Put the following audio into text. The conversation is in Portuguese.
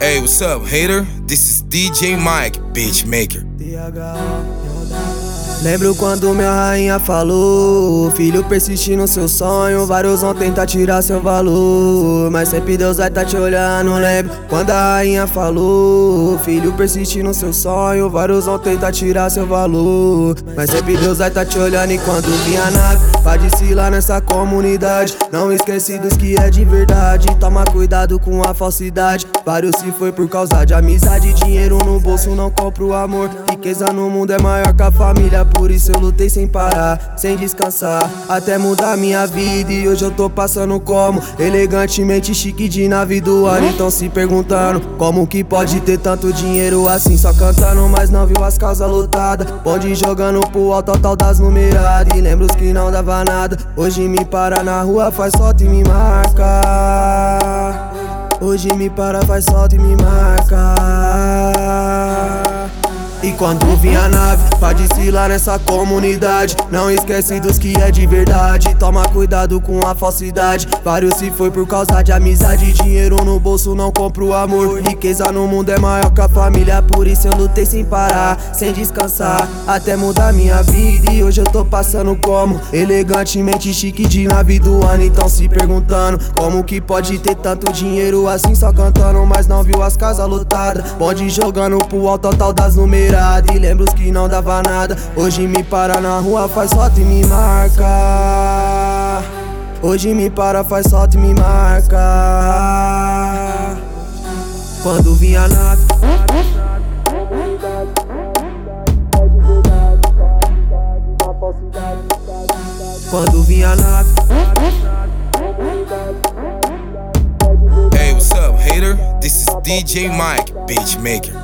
Hey, what's up, hater? This is DJ Mike, Beatmaker. Lembro quando minha rainha falou: filho, persiste no seu sonho, vários vão tentar tirar seu valor, mas sempre Deus vai tá te olhando. Lembro quando a rainha falou: filho, persiste no seu sonho, vários vão tentar tirar seu valor, mas sempre Deus vai tá te olhando. E quando vinha a nave pra desfilar nessa comunidade, não esquece dos que é de verdade. Toma cuidado com a falsidade, vários se foi por causa de amizade. Dinheiro no bolso não compra o amor, riqueza no mundo é maior que a família. Por isso eu lutei sem parar, sem descansar, até mudar minha vida. E hoje eu tô passando como elegantemente chique de nave do ar. Então se perguntando como que pode ter tanto dinheiro assim, só cantando, mas não viu as casas lotadas, bonde jogando pro alto, total das numeradas. E lembro os que não dava nada, hoje me para na rua, faz foto e me marca. Hoje me para, faz foto e me marca. E quando vinha a nave pra desfilar nessa comunidade, não esquece dos que é de verdade. Toma cuidado com a falsidade, vários se foi por causa de amizade. Dinheiro no bolso não compra o amor, riqueza no mundo é maior que a família. Por isso eu lutei sem parar, sem descansar, até mudar minha vida. E hoje eu tô passando como elegantemente chique de nave do ano. Então se perguntando como que pode ter tanto dinheiro assim, só cantando, mas não viu as casas lotadas, bonde jogando pro alto, total das numeradas. E lembro os que não dava nada, hoje me para na rua, faz foto e me marca. Hoje me para, faz foto e me marca. Quando vinha a nave, quando vinha a nave. Hey, what's up, hater? This is DJ Mike, Beatmaker.